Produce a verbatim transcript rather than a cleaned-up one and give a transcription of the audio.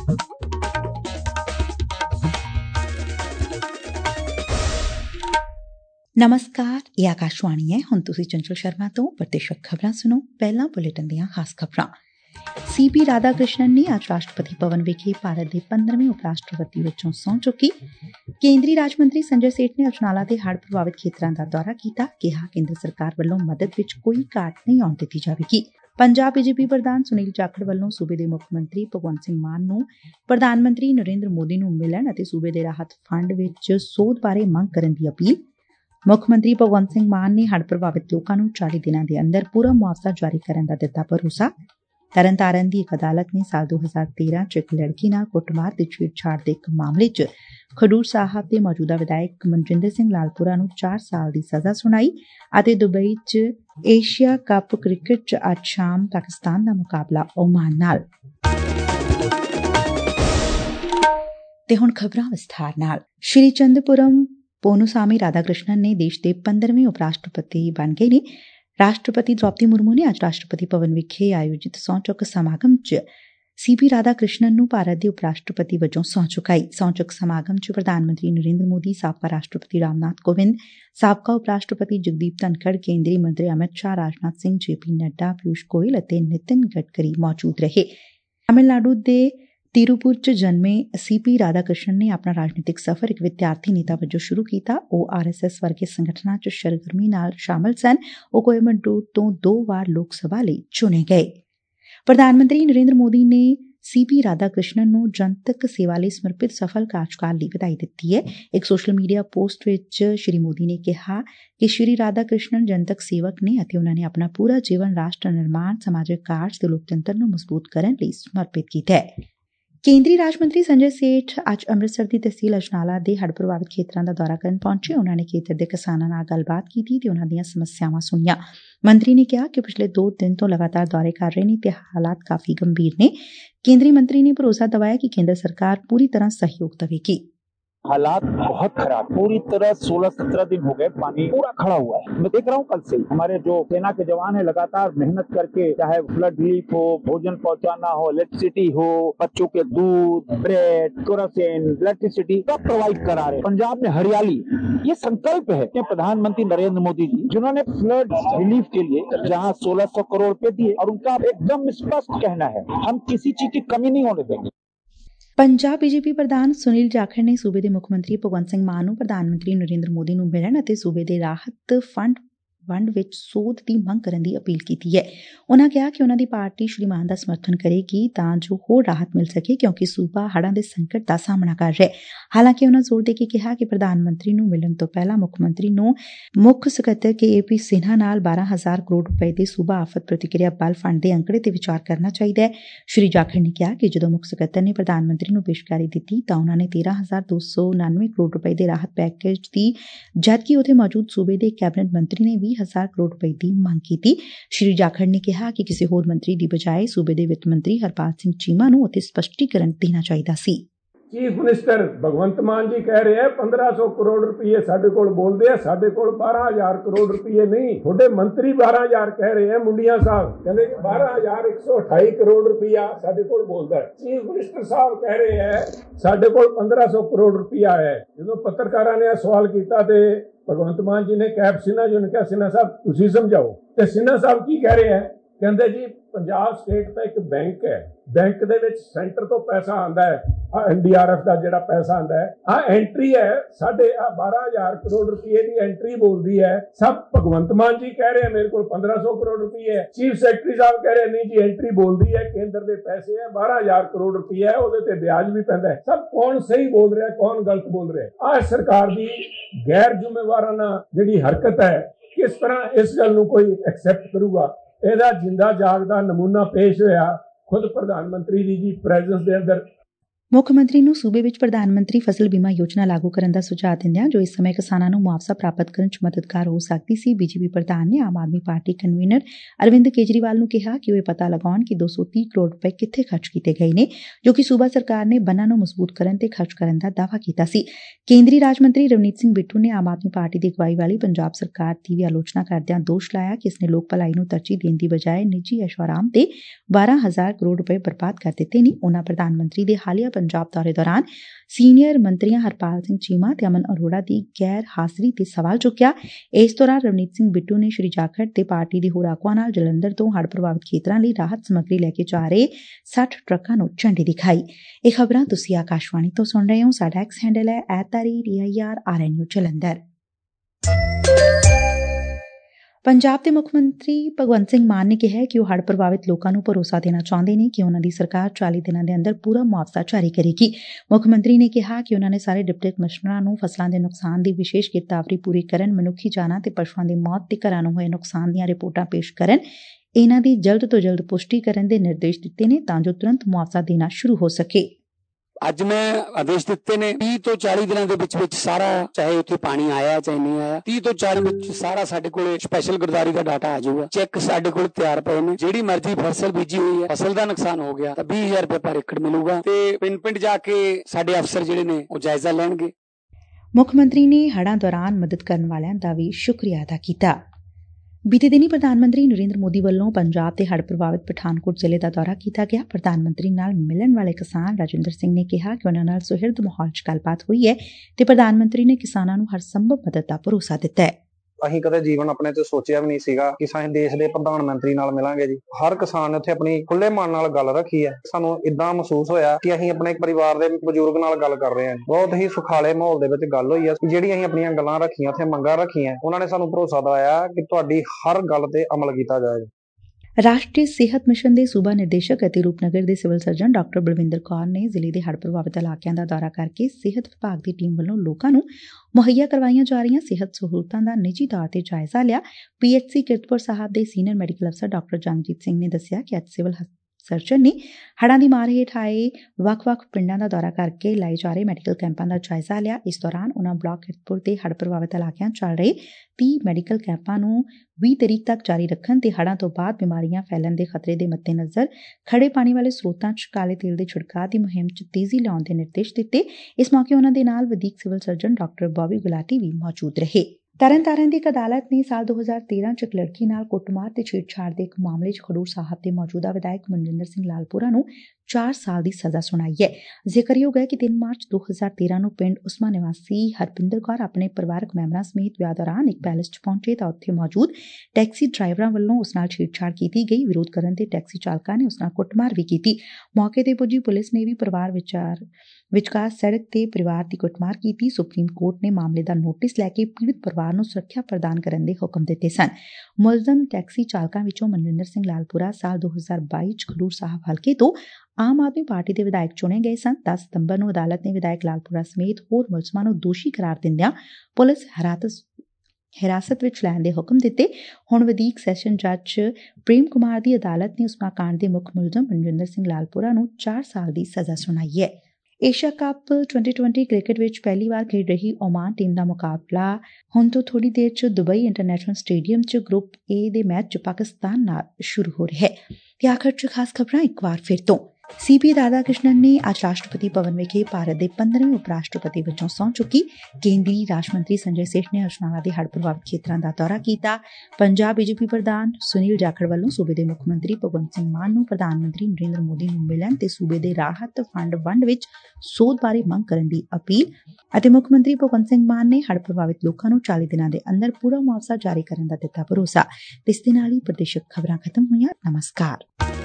नमस्कार, ਇਹ ਆਕਾਸ਼ਵਾਣੀ ਹੈ। ਹੁਣ ਤੁਸੀਂ ਚੰਚਲ ਸ਼ਰਮਾ ਤੋਂ ਪ੍ਰਤੀਸ਼ਤ ਖਬਰਾਂ ਸੁਣੋ। ਪਹਿਲਾਂ ਬੁਲੇਟਿਨ ਦੀਆਂ ਖਾਸ ਖਬਰਾਂ। ਸੀ ਪੀ ਰਾਧਾ ਕ੍ਰਿਸ਼ਨਨ ਨੇ ਅੱਜ ਰਾਸ਼ਟਰਪਤੀ ਭਵਨ ਵਿਖੇ ਭਾਰਤ ਦੇ ਪੰਦਰਵੇਂ ਉਪ ਰਾਸ਼ਟਰਪਤੀ ਵਜੋਂ ਸਹੁੰ ਚੁੱਕੀ। ਕੇਂਦਰੀ ਰਾਜ ਮੰਤਰੀ ਸੰਜੇ ਸੇਠ ਨੇ ਅਜਨਾਲਾ ਦੇ ਹੜ੍ਹ ਪ੍ਰਭਾਵਿਤ ਖੇਤਰਾਂ ਦਾ ਦੌਰਾ ਕੀਤਾ। ਕਿਹਾ ਕੇਂਦਰ ਸਰਕਾਰ ਵੱਲੋਂ ਮਦਦ ਵਿੱਚ ਕੋਈ ਘਾਟ ਨਹੀਂ ਆਉਣ ਦਿੱਤੀ ਜਾਵੇਗੀ। ਪੰਜਾਬ ਬੀਜੇਪੀ ਪ੍ਰਧਾਨ ਸੁਨੀਲ ਜਾਖੜ ਵੱਲੋਂ ਸੂਬੇ ਦੇ ਮੁੱਖ ਮੰਤਰੀ ਭਗਵੰਤ ਸਿੰਘ ਮਾਨ ਨੂੰ ਪ੍ਰਧਾਨ ਮੰਤਰੀ ਨਰਿੰਦਰ ਮੋਦੀ ਨੂੰ ਮਿਲਣ ਅਤੇ ਸੂਬੇ ਦੇ ਰਾਹਤ ਫੰਡ ਵਿੱਚ ਸੋਧ ਬਾਰੇ ਮੰਗ ਕਰਨ ਦੀ ਅਪੀਲ। ਮੁੱਖ ਮੰਤਰੀ ਭਗਵੰਤ ਸਿੰਘ ਮਾਨ ਨੇ ਹੜ੍ਹ ਪ੍ਰਭਾਵਿਤ ਲੋਕਾਂ ਨੂੰ ਚਾਲੀ ਦਿਨਾਂ ਦੇ ਅੰਦਰ ਪੂਰਾ ਮੁਆਵਜ਼ਾ ਜਾਰੀ ਕਰਨ ਦਾ ਦਿੱਤਾ ਭਰੋਸਾ। ਤਰਨਤਾਰਨ ਦੀ ਇੱਕ ਅਦਾਲਤ ਨੇ ਸਾਲ ਦੋ ਹਜ਼ਾਰ ਤੇਰਾਂ ਚ ਇੱਕ ਲੜਕੀ ਨਾਲ ਕੁੱਟਮਾਰ ਤੇ ਛੇੜਛਾੜ ਦੇ ਇੱਕ ਮਾਮਲੇ ਚ ਖਡੂਰ ਸਾਹਿਬ ਦੇ ਮੌਜੂਦਾ ਵਿਧਾਇਕ ਮਨਜਿੰਦਰ ਸਿੰਘ ਲਾਲਪੁਰਾ ਨੂੰ ਚਾਰ ਸਾਲ ਦੀ ਸਜ਼ਾ ਸੁਣਾਈ ਅਤੇ ਦੁਬਈ ਚ ਏਸ਼ੀਆ ਕੱਪ ਕ੍ਰਿਕਟ ਚ ਅੱਜ ਸ਼ਾਮ ਪਾਕਿਸਤਾਨ ਦਾ ਮੁਕਾਬਲਾ ਓਮਾਨ ਨਾਲ। ਤੇ ਹੁਣ ਖਬਰਾਂ ਵਿਸਥਾਰ ਨਾਲ। ਸ਼੍ਰੀ ਚੰਦਪੁਰਮ ਪੋਨੂਸਾਮੀ ਰਾਧਾ ਕ੍ਰਿਸ਼ਨਨ ਨੇ ਦੇਸ਼ ਦੇ ਪੰਦਰਵੇਂ ਉਪ ਰਾਸ਼ਟਰਪਤੀ ਬਣ ਗਏ ਨੇ। ਰਾਸ਼ਟਰਪਤੀ ਦ੍ਰੌਪਦੀ ਮੁਰਮੂ ਨੇ ਅੱਜ ਰਾਸ਼ਟਰਪਤੀ ਭਵਨ ਵਿਖੇ ਆਯੋਜਿਤ ਸਹੁੰ ਚੁੱਕ ਸਮਾਗਮ ਚ ਸੀ ਪੀ ਰਾਧਾ ਕ੍ਰਿਸ਼ਨਨ ਨੂੰ ਭਾਰਤ ਦੇ ਉਪ ਰਾਸ਼ਟਰਪਤੀ ਵਜੋਂ ਸਹੁੰ ਚੁਕਾਈ। ਸਹੁੰ ਚੁੱਕ ਸਮਾਗਮ ਚ ਪ੍ਰਧਾਨ ਮੰਤਰੀ ਨਰਿੰਦਰ ਮੋਦੀ, ਸਾਬਕਾ ਰਾਸ਼ਟਰਪਤੀ ਰਾਮਨਾਥ ਕੋਵਿੰਦ, ਸਾਬਕਾ ਉਪ ਰਾਸ਼ਟਰਪਤੀ ਜਗਦੀਪ ਧਨਖੜ, ਕੇਂਦਰੀ ਮੰਤਰੀ ਅਮਿਤ ਸ਼ਾਹ, ਰਾਜਨਾਥ ਸਿੰਘ, ਜੇ ਪੀ ਨੱਡਾ, ਪਿਊਸ਼ ਗੋਇਲ ਅਤੇ ਨਿਤਿਨ ਗਡਕਰੀ ਮੌਜੂਦ ਰਹੇ। ਤਾਮਿਲਨਾਡੂ ਦੇ ਤਿਰੂਪੁਰ ਚ ਜਨਮੇ ਸੀ ਪੀ ਰਾਧਾ ਕ੍ਰਿਸ਼ਨਨ ਨੇ ਆਪਣਾ ਰਾਜਨੀਤਿਕ ਸਫ਼ਰ ਇੱਕ ਵਿਦਿਆਰਥੀ ਨੇਤਾ ਵਜੋਂ ਸ਼ੁਰੂ ਕੀਤਾ। ਉਹ ਆਰ ਐਸ ਐਸ ਵਰਗੇ ਸੰਗਠਨਾਂ ਚ ਸਰਗਰਮੀ ਨਾਲ ਸ਼ਾਮਲ ਸਨ। ਉਹ ਕੋਇੰਬਟੂਰ ਤੋਂ ਦੋ ਵਾਰ ਲੋਕ ਸਭਾ ਲਈ ਚੁਣੇ ਗਏ। ਪ੍ਰਧਾਨ ਮੰਤਰੀ ਨਰਿੰਦਰ ਮੋਦੀ ਨੇ ਸੀ ਪੀ ਰਾਧਾ ਕ੍ਰਿਸ਼ਨਨ ਨੂੰ ਜਨਤਕ ਸੇਵਾ ਲਈ ਸਮਰਪਿਤ ਸਫਲ ਕਾਰਜਕਾਲ ਲਈ ਵਧਾਈ ਦਿੱਤੀ ਹੈ। ਇੱਕ ਸੋਸ਼ਲ ਮੀਡੀਆ ਪੋਸਟ ਵਿੱਚ ਸ਼੍ਰੀ ਮੋਦੀ ਨੇ ਕਿਹਾ ਕਿ ਸ਼੍ਰੀ ਰਾਧਾ ਕ੍ਰਿਸ਼ਨਨ ਜਨਤਕ ਸੇਵਕ ਨੇ ਅਤੇ ਉਨ੍ਹਾਂ ਨੇ ਆਪਣਾ ਪੂਰਾ ਜੀਵਨ ਰਾਸ਼ਟਰ ਨਿਰਮਾਣ, ਸਮਾਜਿਕ ਕਾਰਜ ਤੇ ਲੋਕਤੰਤਰ ਨੂੰ ਮਜ਼ਬੂਤ ਕਰਨ ਲਈ ਸਮਰਪਿਤ ਕੀਤਾ ਹੈ। ਕੇਂਦਰੀ ਰਾਜ ਮੰਤਰੀ ਸੰਜੇ ਸੇਠ ਅੱਜ ਅੰਮ੍ਰਿਤਸਰ ਦੀ ਤਹਿਸੀਲ ਅਜਨਾਲਾ ਦੇ ਹੜ੍ਹ ਪ੍ਰਭਾਵਿਤ ਖੇਤਰਾਂ ਦਾ ਦੌਰਾ ਕਰਨ ਪਹੁੰਚੇ। ਉਨ੍ਹਾਂ ਨੇ ਖੇਤਰ ਦੇ ਕਿਸਾਨਾਂ ਨਾਲ ਗੱਲਬਾਤ ਕੀਤੀ ਤੇ ਉਨ੍ਹਾਂ ਦੀਆਂ ਸਮੱਸਿਆਵਾਂ ਸੁਣੀਆਂ। ਮੰਤਰੀ ਨੇ ਕਿਹਾ ਕਿ ਪਿਛਲੇ ਦੋ ਦਿਨ ਤੋਂ ਲਗਾਤਾਰ ਦੌਰੇ ਕਰ ਰਹੇ ਨੇ ਤੇ ਹਾਲਾਤ ਕਾਫੀ ਗੰਭੀਰ ਨੇ। ਕੇਂਦਰੀ ਮੰਤਰੀ ਨੇ ਭਰੋਸਾ ਦਿਵਾਇਆ ਕਿ ਕੇਂਦਰ ਸਰਕਾਰ ਪੂਰੀ ਤਰ੍ਹਾਂ ਸਹਿਯੋਗ ਦੇਵੇਗੀ। हालात बहुत खराब, पूरी तरह सोलह सत्रह दिन हो गए, पानी पूरा खड़ा हुआ है। मैं देख रहा हूँ कल से ही हमारे जो सेना के जवान है लगातार मेहनत करके, चाहे फ्लड रिलीफ हो, भोजन पहुंचाना हो, इलेक्ट्रिसिटी हो, बच्चों के दूध, ब्रेड, केरोसिन, इलेक्ट्रिसिटी सब प्रोवाइड करा रहे। पंजाब में हरियाली, ये संकल्प है कि प्रधानमंत्री नरेंद्र मोदी जी जिन्होंने फ्लड रिलीफ के लिए जहाँ सोलह सौ करोड़ रुपए दिए और उनका एकदम स्पष्ट कहना है हम किसी चीज की कमी नहीं होने देंगे। ਪੰਜਾਬ ਬੀਜੇਪੀ ਪ੍ਰਧਾਨ ਸੁਨੀਲ ਜਾਖੜ ਨੇ ਸੂਬੇ ਦੇ ਮੁੱਖ ਮੰਤਰੀ ਭਗਵੰਤ ਸਿੰਘ ਮਾਨ ਨੂੰ ਪ੍ਰਧਾਨ ਮੰਤਰੀ ਨਰਿੰਦਰ ਮੋਦੀ ਨੂੰ ਮਿਲਣ ਅਤੇ ਸੂਬੇ ਦੇ ਰਾਹਤ ਫੰਡ ਵੰਡ ਵਿੱਚ ਸੋਧ ਦੀ ਮੰਗ ਕਰਨ ਦੀ ਅਪੀਲ ਕੀਤੀ ਹੈ। ਉਨ੍ਹਾਂ ਕਿਹਾ ਕਿ ਉਨ੍ਹਾਂ ਦੀ ਪਾਰਟੀ ਸ਼੍ਰੀ ਮਾਨ ਦਾ ਸਮਰਥਨ ਕਰੇਗੀ ਤਾਂ ਜੋ ਹੋਰ ਰਾਹਤ ਮਿਲ ਸਕੇ, ਕਿਉਂਕਿ ਸੂਬਾ ਹੜ੍ਹਾਂ ਦੇ ਸੰਕਟ ਦਾ ਸਾਹਮਣਾ ਕਰ ਰਿਹਾ ਹੈ। ਹਾਲਾਂਕਿ ਉਨ੍ਹਾਂ ਜ਼ੋਰ ਦੇ ਕੇ ਕਿਹਾ ਕਿ ਪ੍ਰਧਾਨ ਮੰਤਰੀ ਨੂੰ ਮਿਲਣ ਤੋਂ ਪਹਿਲਾਂ ਮੁੱਖ ਮੰਤਰੀ ਨੂੰ ਮੁੱਖ ਸਕੱਤਰ ਕੇ ਏ ਪੀ ਸਿਨਹਾ ਨਾਲ ਬਾਰਾਂ ਹਜ਼ਾਰ ਕਰੋੜ ਰੁਪਏ ਦੇ ਸੂਬਾ ਆਫਤ ਪ੍ਰਤੀਕਿਰਿਆ ਬਲ ਫੰਡ ਦੇ ਅੰਕੜੇ ਤੇ ਵਿਚਾਰ ਕਰਨਾ ਚਾਹੀਦਾ ਹੈ। ਸ਼੍ਰੀ ਜਾਖੜ ਨੇ ਕਿਹਾ ਕਿ ਜਦੋਂ ਮੁੱਖ ਸਕੱਤਰ ਨੇ ਪ੍ਰਧਾਨ ਮੰਤਰੀ ਨੂੰ ਪੇਸ਼ਕਾਰੀ ਦਿੱਤੀ ਤਾਂ ਉਨ੍ਹਾਂ ਨੇ ਤੇਰਾਂ ਹਜ਼ਾਰ ਦੋ ਸੌ ਉਨਾਨਵੇਂ ਕਰੋੜ ਰੁਪਏ ਦੇ ਰਾਹਤ ਪੈਕੇਜ ਦੀ, ਜਦਕਿ ਉੱਥੇ ਮੌਜੂਦ ਸੂਬੇ ਦੇ ਕੈਬਨਿਟ ਮੰਤਰੀ ਨੇ ਵੀਹ ਹਜ਼ਾਰ ਕਰੋੜ ਰੁਪਏ ਦੀ ਮੰਗ ਕੀਤੀ। ਸ਼੍ਰੀ ਜਾਖੜ ਨੇ ਕਿਹਾ ਕਿ ਕਿਸੇ ਹੋਰ ਮੰਤਰੀ ਦੀ ਬਜਾਏ ਸੂਬੇ ਦੇ ਵਿੱਤ ਮੰਤਰੀ ਹਰਪਾਲ ਸਿੰਘ ਚੀਮਾ ਨੂੰ ਉੱਥੇ ਸਪਸ਼ਟੀਕਰਨ ਦੇਣਾ ਚਾਹੀਦਾ ਸੀ। ਚੀਫ ਮਿਨਿਸਟਰ ਭਗਵੰਤ ਮਾਨ ਜੀ ਕਹਿ ਰਹੇ ਆ ਪੰਦਰਾਂ ਸੌ ਕਰੋੜ ਰੁਪਏ ਸਾਡੇ ਕੋਲ ਬੋਲਦੇ ਆ, ਸਾਡੇ ਕੋਲ ਬਾਰਾਂ ਹਜ਼ਾਰ ਕਰੋੜ ਰੁਪਏ ਨਹੀਂ। ਤੁਹਾਡੇ ਮੰਤਰੀ ਬਾਰਾਂ ਹਜ਼ਾਰ ਕਹਿ ਰਹੇ ਆ। ਮੁੰਡੀਆਂ ਸਾਹਿਬ ਕਹਿੰਦੇ ਬਾਰਾਂ ਹਜ਼ਾਰ ਇੱਕ ਸੌ ਅਠਾਈ ਕਰੋੜ ਰੁਪਇਆ ਸਾਡੇ ਕੋਲ ਬੋਲਦਾ ਹੈ। ਚੀਫ ਮਿਨਿਸਟਰ ਸਾਹਿਬ ਕਹਿ ਰਹੇ ਆ ਸਾਡੇ ਕੋਲ ਪੰਦਰਾਂ ਸੌ ਕਰੋੜ ਰੁਪਇਆ ਹੈ। ਜਦੋਂ ਪੱਤਰਕਾਰਾਂ ਨੇ ਇਹ ਸਵਾਲ ਕੀਤਾ ਤੇ ਭਗਵੰਤ ਮਾਨ ਜੀ ਨੇ ਕੈਬ ਸਿਨਹਾ ਜੀ ਨੇ ਕਿਹਾ ਸਿਨਹਾ ਸਾਹਿਬ ਤੁਸੀਂ ਸਮਝਾਓ। ਤੇ ਸਿਨਹਾ ਸਾਹਿਬ ਕੀ ਕਹਿ ਰਹੇ ਆ? ਕਹਿੰਦੇ ਜੀ ਪੰਜਾਬ ਸਟੇਟ ਦਾ ਇੱਕ ਬੈਂਕ ਹੈ, ਬੈਂਕ ਦੇ ਵਿੱਚ ਸੈਂਟਰ ਤੋਂ ਪੈਸਾ ਆਉਂਦਾ ਹੈ, ਆ ਐਨ ਡੀ ਆਰ ਐਫ ਦਾ ਜਿਹੜਾ ਪੈਸਾ ਆਉਂਦਾ ਹੈ, ਆ ਐਂਟਰੀ ਹੈ ਸਾਡੇ ਆ ਬਾਰਾਂ ਹਜ਼ਾਰ ਕਰੋੜ ਰੁਪਏ ਦੀ ਐਂਟਰੀ ਬੋਲਦੀ ਹੈ। ਸਭ ਭਗਵੰਤ ਮਾਨ ਜੀ ਕਹਿ ਰਹੇ ਮੇਰੇ ਕੋਲ ਪੰਦਰਾਂ ਸੌ ਕਰੋੜ ਰੁਪਏ ਹੈ। ਚੀਫ ਸੈਕਟਰੀ ਸਾਹਿਬ ਕਹਿ ਰਹੇ ਨਹੀਂ ਜੀ ਐਂਟਰੀ ਬੋਲਦੀ ਹੈ, ਕੇਂਦਰ ਦੇ ਪੈਸੇ ਹੈ, ਬਾਰਾਂ ਹਜ਼ਾਰ ਕਰੋੜ ਰੁਪਏ ਹੈ, ਉਹਦੇ ਤੇ ਵਿਆਜ ਵੀ ਪੈਂਦਾ ਹੈ। ਸਭ ਕੌਣ ਸਹੀ ਬੋਲ ਰਿਹਾ, ਕੌਣ ਗਲਤ ਬੋਲ ਰਿਹਾ? ਆਹ ਸਰਕਾਰ ਦੀ ਗੈਰ ਜ਼ਿੰਮੇਵਾਰਾਨਾ ਜਿਹੜੀ ਹਰਕਤ ਹੈ, ਕਿਸ ਤਰ੍ਹਾਂ ਇਸ ਗੱਲ ਨੂੰ ਕੋਈ ਐਕਸੈਪਟ ਕਰੂਗਾ? ਇਹਦਾ ਜਿੰਦਾ ਜਾਗਦਾ ਨਮੂਨਾ ਪੇਸ਼ ਹੋਇਆ ਖੁਦ ਪ੍ਰਧਾਨ ਮੰਤਰੀ ਦੀ ਜੀ ਪ੍ਰੈਜ਼ੈਂਸ ਦੇ ਅੰਦਰ। ਮੁੱਖ ਮੰਤਰੀ ਨੂੰ ਸੂਬੇ ਵਿੱਚ ਪ੍ਰਧਾਨ ਮੰਤਰੀ ਫਸਲ ਬੀਮਾ ਯੋਜਨਾ ਲਾਗੂ ਕਰਨ ਦਾ ਸੁਝਾਅ ਦਿੰਦਿਆਂ ਜੋ ਇਸ ਸਮੇਂ ਕਿਸਾਨਾਂ ਨੂੰ ਮੁਆਵਜ਼ਾ ਪ੍ਰਾਪਤ ਕਰਨ ਚ ਮਦਦਗਾਰ ਹੋ ਸਕਦੀ ਸੀ, ਬੀਜੇਪੀ ਪ੍ਰਧਾਨ ਨੇ ਆਮ ਆਦਮੀ ਪਾਰਟੀ ਕਨਵੀਨਰ ਅਰਵਿੰਦ ਕੇਜਰੀਵਾਲ ਨੂੰ ਕਿਹਾ ਕਿ ਉਹ ਇਹ ਪਤਾ ਲਗਾਉਣ ਕਿ ਦੋ ਸੌ ਤੀਹ ਕਰੋੜ ਰੁਪਏ ਕਿੱਥੇ ਖਰਚ ਕੀਤੇ ਗਏ ਨੇ, ਜੋ ਕਿ ਸੂਬਾ ਸਰਕਾਰ ਨੇ ਬੰਨਾਂ ਨੂੰ ਮਜ਼ਬੂਤ ਕਰਨ ਤੇ ਖਰਚ ਕਰਨ ਦਾ ਦਾਅਵਾ ਕੀਤਾ ਸੀ। ਕੇਂਦਰੀ ਰਾਜ ਮੰਤਰੀ ਰਵਨੀਤ ਸਿੰਘ ਬਿੱਟੂ ਨੇ ਆਮ ਆਦਮੀ ਪਾਰਟੀ ਦੀ ਅਗਵਾਈ ਵਾਲੀ ਪੰਜਾਬ ਸਰਕਾਰ ਦੀ ਵੀ ਆਲੋਚਨਾ ਕਰਦਿਆਂ ਦੋਸ਼ ਲਾਇਆ ਕਿ ਇਸਨੇ ਲੋਕ ਭਲਾਈ ਨੂੰ ਤਰਜੀਹ ਦੇਣ ਦੀ ਬਜਾਏ ਨਿੱਜੀ ਐਸ਼ੋ-ਆਰਾਮ ਤੇ ਬਾਰਾਂ ਹਜ਼ਾਰ ਕਰੋੜ ਰੁਪਏ ਬਰਬਾਦ ਕਰ ਦਿੱਤੇ ਨੇ। ਉਨ੍ਹਾਂ ਪ੍ਰਧਾਨ ਮੰਤਰੀ ਦੇ ਹਾਲੀਆ ਪੰਜਾਬ ਦੌਰੇ ਦੌਰਾਨ ਸੀਨੀਅਰ ਮੰਤਰੀਆਂ ਹਰਪਾਲ ਸਿੰਘ ਚੀਮਾ ਤੇ ਅਮਨ ਅਰੋੜਾ ਦੀ ਗੈਰ ਹਾਜ਼ਰੀ ਤੇ ਸਵਾਲ ਚੁੱਕਿਆ। ਇਸ ਦੌਰਾਨ ਰਵਨੀਤ ਸਿੰਘ ਬਿੱਟੂ ਨੇ ਸ਼੍ਰੀ ਜਾਖੜ ਤੇ ਪਾਰਟੀ ਦੇ ਹੋਰ ਆਗੂਆਂ ਨਾਲ ਜਲੰਧਰ ਤੋਂ ਹੜ੍ਹ ਪ੍ਰਭਾਵਿਤ ਖੇਤਰਾਂ ਲਈ ਰਾਹਤ ਸਮੱਗਰੀ ਲੈ ਕੇ ਜਾ ਰਹੇ ਸੱਠ ਟਰੱਕਾਂ ਨੂੰ ਝੰਡੀ ਦਿਖਾਈ। ਇਹ ਖਬਰਾਂ ਤੁਸੀਂ ਆਕਾਸ਼ਵਾਣੀ ਤੋਂ ਸੁਣ ਰਹੇ ਹੋ। ਸਾਡਾ ਐਕਸ ਹੈਂਡਲ ਹੈ at the rate A I R R N U Jalandhar. Punjab ਦੇ ਮੁੱਖ ਮੰਤਰੀ ਭਗਵੰਤ ਸਿੰਘ ਮਾਨ ਨੇ ਕਿਹਾ ਕਿ ਉਹ ਹੜ੍ਹ ਪ੍ਰਭਾਵਿਤ ਲੋਕਾਂ ਨੂੰ ਭਰੋਸਾ ਦੇਣਾ ਚਾਹੁੰਦੇ ਨੇ ਕਿ ਉਨ੍ਹਾਂ ਦੀ ਸਰਕਾਰ ਚਾਲੀ ਦਿਨਾਂ ਦੇ ਅੰਦਰ ਪੂਰਾ ਮੁਆਵਜ਼ਾ ਜਾਰੀ ਕਰੇਗੀ। ਮੁੱਖ ਮੰਤਰੀ ਨੇ ਕਿਹਾ ਕਿ ਉਨ੍ਹਾਂ ਨੇ ਸਾਰੇ ਡਿਪਟੀ ਕਮਿਸ਼ਨਰਾਂ ਨੂੰ ਫਸਲਾਂ ਦੇ ਨੁਕਸਾਨ ਦੀ ਵਿਸ਼ੇਸ਼ ਗਿਰਦਾਵਰੀ ਪੂਰੀ ਕਰਨ, ਮਨੁੱਖੀ ਜਾਨਾਂ ਤੇ ਪਸ਼ੂਆਂ ਦੀ ਮੌਤ ਤੇ ਘਰਾਂ ਨੂੰ ਹੋਏ ਨੁਕਸਾਨ ਦੀਆਂ ਰਿਪੋਰਟਾਂ ਪੇਸ਼ ਕਰਨ, ਇਨ੍ਹਾਂ ਦੀ ਜਲਦ ਤੋਂ ਜਲਦ ਪੁਸ਼ਟੀ ਕਰਨ ਦੇ ਨਿਰਦੇਸ਼ ਦਿੱਤੇ ਨੇ ਤਾਂ ਜੋ ਤੁਰੰਤ ਮੁਆਵਜ਼ਾ ਦੇਣਾ ਸ਼ੁਰੂ ਹੋ ਸਕੇ। ਅੱਜ ਮੈਂ ਆਦੇਸ਼ ਦਿੱਤੇ ਨੇ ਤੀਹ ਤੋਂ ਚਾਲੀ ਦਿਨਾਂ ਦੇ ਵਿੱਚ ਵਿੱਚ ਸਾਰਾ, ਚਾਹੇ ਉੱਥੇ ਪਾਣੀ ਆਇਆ ਚਾਹੇ ਨਹੀਂ ਆਇਆ, ਤੀਹ ਤੋਂ ਚਾਲੀ ਵਿੱਚ ਸਾਰਾ ਸਾਡੇ ਕੋਲ ਸਪੈਸ਼ਲ ਗਿਰਦਾਵਰੀ ਦਾ ਡਾਟਾ ਆ ਜਾਊਗਾ। ਚੈੱਕ ਸਾਡੇ ਕੋਲ ਤਿਆਰ ਪਏ ਨੇ। ਜਿਹੜੀ ਮਰਜ਼ੀ ਫਸਲ ਬੀਜੀ ਹੋਈ ਹੈ, ਫਸਲ ਦਾ ਨੁਕਸਾਨ ਹੋ ਗਿਆ ਤਾਂ ਵੀਹ ਹਜ਼ਾਰ ਰੁਪਏ ਪਰ ਏਕੜ ਮਿਲੂਗਾ ਤੇ ਪਿੰਡ ਪਿੰਡ ਜਾ ਕੇ ਸਾਡੇ ਅਫਸਰ ਜਿਹੜੇ ਨੇ ਉਹ ਜਾਇਜ਼ਾ ਲੈਣਗੇ। ਮੁੱਖ ਮੰਤਰੀ ਨੇ ਹੜ੍ਹਾਂ ਦੌਰਾਨ ਮਦਦ ਕਰਨ ਵਾਲਿਆਂ ਦਾ ਵੀ ਸ਼ੁਕਰੀਆ ਅਦਾ ਕੀਤਾ। ਬੀਤੇ ਦਿਨੀ ਪ੍ਰਧਾਨ ਮੰਤਰੀ ਨਰਿੰਦਰ ਮੋਦੀ ਵੱਲੋਂ ਪੰਜਾਬ ਦੇ ਹੜ੍ਹ ਪ੍ਰਭਾਵਿਤ ਪਠਾਨਕੋਟ ਜ਼ਿਲ੍ਹੇ ਦਾ ਦੌਰਾ ਕੀਤਾ ਗਿਆ। ਪ੍ਰਧਾਨ ਮੰਤਰੀ ਨਾਲ ਮਿਲਣ ਵਾਲੇ ਕਿਸਾਨ ਰਾਜਿੰਦਰ ਸਿੰਘ ਨੇ ਕਿਹਾ ਕਿ ਉਨ੍ਹਾਂ ਨਾਲ ਸੁਹਿਰਦ ਮਾਹੌਲ 'ਚ ਗੱਲਬਾਤ ਹੋਈ ਹੈ ਤੇ ਪ੍ਰਧਾਨ ਮੰਤਰੀ ਨੇ ਕਿਸਾਨਾਂ ਨੂੰ ਹਰ ਸੰਭਵ ਮਦਦ ਦਾ ਭਰੋਸਾ ਦਿੱਤਾ ਹੈ। ਅਸੀਂ ਕਦੇ ਜੀਵਨ ਆਪਣੇ ਚ ਸੋਚਿਆ ਵੀ ਨਹੀਂ ਸੀਗਾ ਕਿ ਅਸੀਂ ਦੇਸ਼ ਦੇ ਪ੍ਰਧਾਨ ਮੰਤਰੀ ਨਾਲ ਮਿਲਾਂਗੇ ਜੀ। ਹਰ ਕਿਸਾਨ ਨੇ ਉੱਥੇ ਆਪਣੀ ਖੁੱਲੇ ਮਨ ਨਾਲ ਗੱਲ ਰੱਖੀ ਹੈ। ਸਾਨੂੰ ਇਦਾਂ ਮਹਿਸੂਸ ਹੋਇਆ ਕਿ ਅਸੀਂ ਆਪਣੇ ਪਰਿਵਾਰ ਦੇ ਬਜ਼ੁਰਗ ਨਾਲ ਗੱਲ ਕਰ ਰਹੇ ਹਾਂ। ਬਹੁਤ ਹੀ ਸੁਖਾਲੇ ਮਾਹੌਲ ਦੇ ਵਿੱਚ ਗੱਲ ਹੋਈ ਹੈ। ਜਿਹੜੀ ਅਸੀਂ ਆਪਣੀਆਂ ਗੱਲਾਂ ਰੱਖੀਆਂ, ਉੱਥੇ ਮੰਗਾਂ ਰੱਖੀਆਂ, ਉਹਨਾਂ ਨੇ ਸਾਨੂੰ ਭਰੋਸਾ ਦਿਵਾਇਆ ਕਿ ਤੁਹਾਡੀ ਹਰ ਗੱਲ ਤੇ ਅਮਲ ਕੀਤਾ ਜਾਏਗਾ। ਰਾਸ਼ਟਰੀ ਸਿਹਤ ਮਿਸ਼ਨ ਦੇ ਸੂਬਾ ਨਿਰਦੇਸ਼ਕ ਅਤੇ ਰੂਪਨਗਰ ਦੇ civil surgeon doctor Balwinder Kaur ਨੇ ਜ਼ਿਲ੍ਹੇ ਦੇ ਹੜ੍ਹ ਪ੍ਰਭਾਵਿਤ ਇਲਾਕਿਆਂ ਦਾ ਦੌਰਾ ਕਰਕੇ ਸਿਹਤ ਵਿਭਾਗ ਦੀ ਟੀਮ ਵੱਲੋਂ ਲੋਕਾਂ ਨੂੰ ਮੁਹੱਈਆ ਕਰਵਾਈਆਂ ਜਾ ਰਹੀਆਂ ਸਿਹਤ ਸਹੂਲਤਾਂ ਦਾ ਨਿੱਜੀ ਤੌਰ ਤੇ ਜਾਇਜ਼ਾ ਲਿਆ। P H C Kiratpur Sahib ਦੇ ਸੀਨੀਅਰ ਮੈਡੀਕਲ ਅਫਸਰ ਡਾਕਟਰ ਜੰਗਜੀਤ ਸਿੰਘ ਨੇ ਦੱਸਿਆ ਕਿ ਅੱਜ ਸਿਵਲ ਸਰਜਨ ਨੇ ਹੜ੍ਹਾਂ ਦੀ ਮਾਰ ਹੇਠ ਆਏ ਵੱਖ-ਵੱਖ ਪਿੰਡਾਂ ਦਾ ਦੌਰਾ ਕਰਕੇ ਲਾਏ ਜਾ ਰਹੇ ਮੈਡੀਕਲ ਕੈਂਪਾਂ ਦਾ ਜਾਇਜ਼ਾ ਲਿਆ। ਇਸ ਦੌਰਾਨ ਉਨ੍ਹਾਂ ਬਲਾਕ ਕਿਰਤਪੁਰ ਦੇ ਹੜ੍ਹ ਪ੍ਰਭਾਵਿਤ ਇਲਾਕਿਆਂ ਚੱਲ ਰਹੇ ਤੀਹ ਮੈਡੀਕਲ ਕੈਂਪਾਂ ਨੂੰ ਵੀਹ ਤਰੀਕ ਤੱਕ ਜਾਰੀ ਰੱਖਣ ਤੇ ਹੜ੍ਹਾਂ ਤੋਂ ਬਾਅਦ ਬਿਮਾਰੀਆਂ ਫੈਲਣ ਦੇ ਖਤਰੇ ਦੇ ਮੱਦੇਨਜ਼ਰ ਖੜੇ ਪਾਣੀ ਵਾਲੇ ਸਰੋਤਾਂ 'ਚ ਕਾਲੇ ਤੇਲ ਦੇ ਛਿੜਕਾਅ ਦੀ ਮੁਹਿੰਮ 'ਚ ਤੇਜ਼ੀ ਲਿਆਉਣ ਦੇ ਨਿਰਦੇਸ਼ ਦਿੱਤੇ। ਇਸ ਮੌਕੇ ਉਨ੍ਹਾਂ ਦੇ ਨਾਲ ਵਧੀਕ civil surgeon doctor Bobby Gulati ਵੀ ਮੌਜੂਦ ਰਹੇ। ਤਰਨਤਾਰਨ ਦੀ ਇੱਕ ਅਦਾਲਤ ਨੇ ਸਾਲ ਦੋ ਹਜ਼ਾਰ ਤੇਰਾਂ 'ਚ ਇੱਕ ਲੜਕੀ ਨਾਲ ਕੁੱਟਮਾਰ ਤੇ ਛੇੜਛਾੜ ਦੇ ਇੱਕ ਮਾਮਲੇ 'ਚ ਖਡੂਰ ਸਾਹਿਬ ਦੇ ਮੌਜੂਦਾ ਵਿਧਾਇਕ ਮਨਜਿੰਦਰ ਸਿੰਘ ਲਾਲਪੁਰਾ ਨੂੰ ਚਾਰ ਸਾਲ ਦੀ ਸਜ਼ਾ ਸੁਣਾਈ ਹੈ। ਜ਼ਿਕਰਯੋਗ ਹੈ ਕਿ ਤਿੰਨ ਮਾਰਚ ਦੋ ਹਜ਼ਾਰ ਤੇਰਾਂ ਨੂੰ ਪਿੰਡ ਉਸਮਾ ਨਿਵਾਸੀ ਹਰਪਿੰਦਰ ਕੌਰ ਆਪਣੇ ਪਰਿਵਾਰਕ ਮੈਂਬਰਾਂ ਸਮੇਤ ਵਿਆਹ ਦੌਰਾਨ ਇੱਕ ਪੈਲੇਸ 'ਚ ਪਹੁੰਚੇ ਤਾਂ ਉੱਥੇ ਮੌਜੂਦ ਟੈਕਸੀ ਡਰਾਈਵਰਾਂ ਵੱਲੋਂ ਉਸ ਨਾਲ ਛੇੜਛਾੜ ਕੀਤੀ ਗਈ। ਵਿਰੋਧ ਕਰਨ ਤੇ ਟੈਕਸੀ ਚਾਲਕਾਂ ਨੇ ਉਸ ਨਾਲ ਕੁੱਟਮਾਰ ਵੀ ਕੀਤੀ। ਮੌਕੇ ਤੇ ਪੁੱਜੀ ਪੁਲਿਸ ਨੇ ਵੀ ਪਰਿਵਾਰ ਵਿਚਾਰ ਵਿਚਕਾਰ ਸੜਕ ਤੇ ਪਰਿਵਾਰ ਦੀ ਕੁੱਟਮਾਰ ਕੀਤੀ। ਸੁਪਰੀਮ ਕੋਰਟ ਨੇ ਮਾਮਲੇ ਦਾ ਨੋਟਿਸ ਲੈ ਕੇ ਪੀੜਤ ਪਰਿਵਾਰ ਨੂੰ ਸੁਰੱਖਿਆ ਪ੍ਰਦਾਨ ਕਰਨ ਦੇ ਹੁਕਮ ਦਿੱਤੇ ਸਨ। ਮੁਲਜ਼ਮ ਟੈਕਸੀ ਚਾਲਕਾਂ ਵਿੱਚੋਂ ਮਨਜਿੰਦਰ ਸਿੰਘ ਲਾਲਪੁਰਾ ਸਾਲ ਦੋ ਹਜ਼ਾਰ ਬਾਈ 'ਚ ਖਡੂਰ ਸਾਹਿਬ ਹਲਕੇ ਤੋਂ ਆਮ ਆਦਮੀ ਪਾਰਟੀ ਦੇ ਵਿਧਾਇਕ ਚੁਣੇ ਗਏ ਸਨ। ਦਸ ਸਤੰਬਰ ਨੂੰ ਅਦਾਲਤ ਨੇ ਵਿਧਾਇਕ ਲਾਲਪੁਰਾ ਸਮੇਤ ਹੋਰ ਮੁਲਜ਼ਮਾਂ ਨੂੰ ਦੋਸ਼ੀ ਕਰਾਰ ਦਿੰਦਿਆਂ ਪੁਲਿਸ ਹਿਰਾਸਤ ਵਿੱਚ ਲੈਣ ਦੇ ਹੁਕਮ ਦਿੱਤੇ। ਹੁਣ ਵਧੀਕ ਸੈਸ਼ਨ ਜੱਜ ਪ੍ਰੇਮ ਕੁਮਾਰ ਦੀ ਅਦਾਲਤ ਨੇ ਉਸਮਾ ਕਾਂਡ ਦੇ ਮੁੱਖ ਮੁਲਜ਼ਮ ਮਨਜਿੰਦਰ ਸਿੰਘ ਲਾਲਪੁਰਾ ਨੂੰ ਚਾਰ ਸਾਲ ਦੀ ਸਜ਼ਾ ਸੁਣਾਈ ਹੈ। ਏਸ਼ੀਆ ਕੱਪ ਵੀਹ ਵੀਹ ਕ੍ਰਿਕਟ ਵਿੱਚ ਪਹਿਲੀ ਵਾਰ ਖੇਡ ਰਹੀ ਓਮਾਨ ਟੀਮ ਦਾ ਮੁਕਾਬਲਾ ਹੁਣ ਤੋਂ ਥੋੜੀ ਦੇਰ 'ਚ ਦੁਬਈ ਇੰਟਰਨੈਸ਼ਨਲ ਸਟੇਡੀਅਮ 'ਚ ਗਰੁੱਪ ਏ ਦੇ ਮੈਚ 'ਚ ਪਾਕਿਸਤਾਨ ਨਾਲ ਸ਼ੁਰੂ ਹੋ ਰਿਹਾ ਹੈ। ਤੇ ਆਖਰ 'ਚ ਖਾਸ ਖਬਰਾਂ ਇੱਕ ਵਾਰ ਫਿਰ ਤੋਂ। ਸੀ ਪੀ ਰਾਧਾ ਕ੍ਰਿਸ਼ਨਨ ਨੇ ਅੱਜ ਰਾਸ਼ਟਰਪਤੀ ਭਵਨ ਵਿਖੇ ਭਾਰਤ ਦੇ ਪੰਦਰਵੇਂ ਉਪ ਰਾਸ਼ਟਰਪਤੀ ਵਜੋਂ ਸਹੁੰ ਚੁੱਕੀ। ਕੇਂਦਰੀ ਰਾਜ ਮੰਤਰੀ ਸੰਜੇ ਸੇਠ ਨੇ ਅਜਨਾਲਾ ਦੇ ਹੜ੍ਹ ਪ੍ਰਭਾਵਿਤ ਖੇਤਰਾਂ ਦਾ ਦੌਰਾ ਕੀਤਾ। ਪੰਜਾਬ ਬੀਜੇਪੀ ਪ੍ਰਧਾਨ ਸੁਨੀਲ ਜਾਖੜ ਵੱਲੋਂ ਸੂਬੇ ਦੇ ਮੁੱਖ ਮੰਤਰੀ ਭਗਵੰਤ ਸਿੰਘ ਮਾਨ ਨੂੰ ਪ੍ਰਧਾਨ ਮੰਤਰੀ ਨਰਿੰਦਰ ਮੋਦੀ ਨੂੰ ਮਿਲਣ ਤੇ ਸੂਬੇ ਦੇ ਰਾਹਤ ਫੰਡ ਵੰਡ ਵਿੱਚ ਸੋਧ ਬਾਰੇ ਮੰਗ ਕਰਨ ਦੀ ਅਪੀਲ। ਅਤੇ ਮੁੱਖ ਮੰਤਰੀ ਭਗਵੰਤ ਸਿੰਘ ਮਾਨ ਨੇ ਹੜ੍ਹ ਪ੍ਰਭਾਵਿਤ ਲੋਕਾਂ ਨੂੰ ਚਾਲੀ ਦਿਨਾਂ ਦੇ ਅੰਦਰ ਪੂਰਾ ਮੁਆਵਜ਼ਾ ਜਾਰੀ ਕਰਨ ਦਾ ਦਿੱਤਾ ਭਰੋਸਾ। ਇਸ ਦੇ ਨਾਲ ਹੀ ਪ੍ਰਦੇਸ਼ਕ ਖਬਰਾਂ ਖਤਮ ਹੋਈਆਂ। ਨਮਸਕਾਰ।